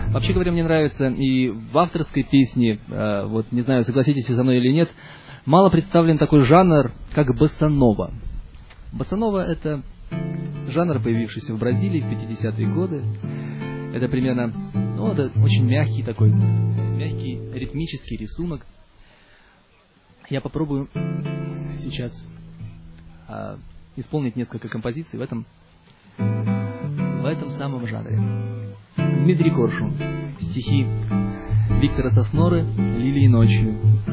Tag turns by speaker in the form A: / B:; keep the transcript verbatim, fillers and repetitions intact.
A: Вообще говоря, мне нравится и в авторской песне, э, вот не знаю, согласитесь вы со мной или нет, мало представлен такой жанр, как боссанова. Боссанова — это жанр, появившийся в Бразилии в пятидесятые годы. Это примерно, ну, это очень мягкий такой, мягкий ритмический рисунок. Я попробую сейчас а, исполнить несколько композиций в этом, в этом самом жанре. Дмитрий Коршун, стихи Виктора Сосноры «Лилии ночью».